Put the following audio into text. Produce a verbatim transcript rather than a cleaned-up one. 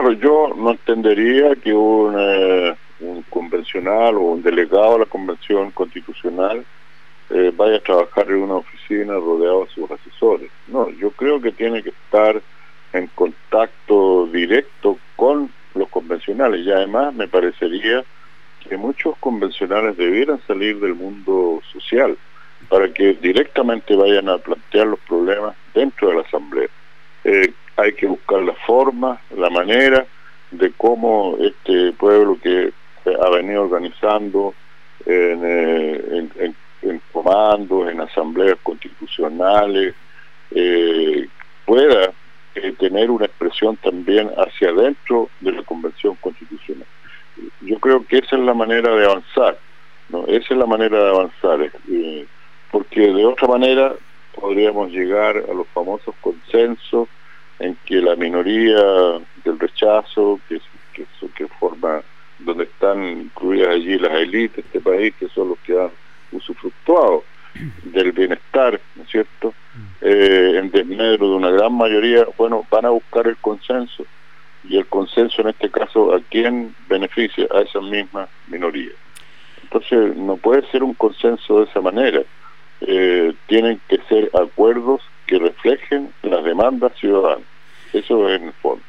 Claro, yo no entendería que un, eh, un convencional o un delegado de la Convención Constitucional eh, vaya a trabajar en una oficina rodeado de sus asesores. No, yo creo que tiene que estar en contacto directo con los convencionales, y además me parecería que muchos convencionales debieran salir del mundo social para que directamente vayan a plantear los problemas dentro de la Asamblea. Eh, hay que buscar la forma, la manera de cómo este pueblo que ha venido organizando en, eh, en, en, en comandos, en asambleas constitucionales, eh, pueda eh, tener una expresión también hacia adentro de la Convención Constitucional. Yo creo que esa es la manera de avanzar, ¿no? Esa es la manera de avanzar, eh, porque de otra manera podríamos llegar a los famosos consensos en que la minoría del rechazo, que, que, que forma, donde están incluidas allí las élites de este país, que son los que han usufructuado del bienestar, ¿no es cierto?, eh, en desmedro de una gran mayoría, bueno, van a buscar el consenso, y el consenso en este caso, ¿a quién beneficia? A esa misma minoría. Entonces no puede ser un consenso de esa manera. Eh, tienen que ser acuerdos que reflejen las demandas ciudadanas. Eso es en el fondo.